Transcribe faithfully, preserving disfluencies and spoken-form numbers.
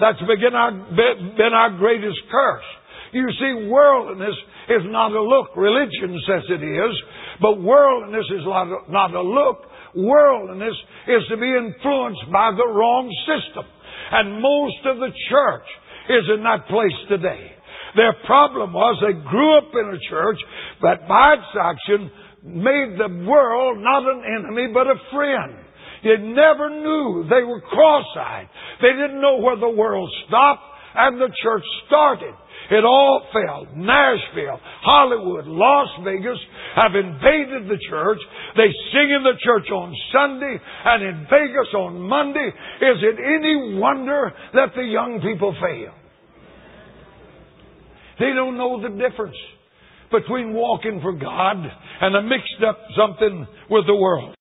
That's been our, been our greatest curse. You see, worldliness is not a look. Religion says it is, but worldliness is not a look. Worldliness is to be influenced by the wrong system. And most of the church is in that place today. Their problem was they grew up in a church that by its action made the world not an enemy but a friend. You never knew they were cross-eyed. They didn't know where the world stopped and the church started. It all fell. Nashville, Hollywood, Las Vegas have invaded the church. They sing in the church on Sunday and in Vegas on Monday. Is it any wonder that the young people fail? They don't know the difference between walking for God and a mixed up something with the world.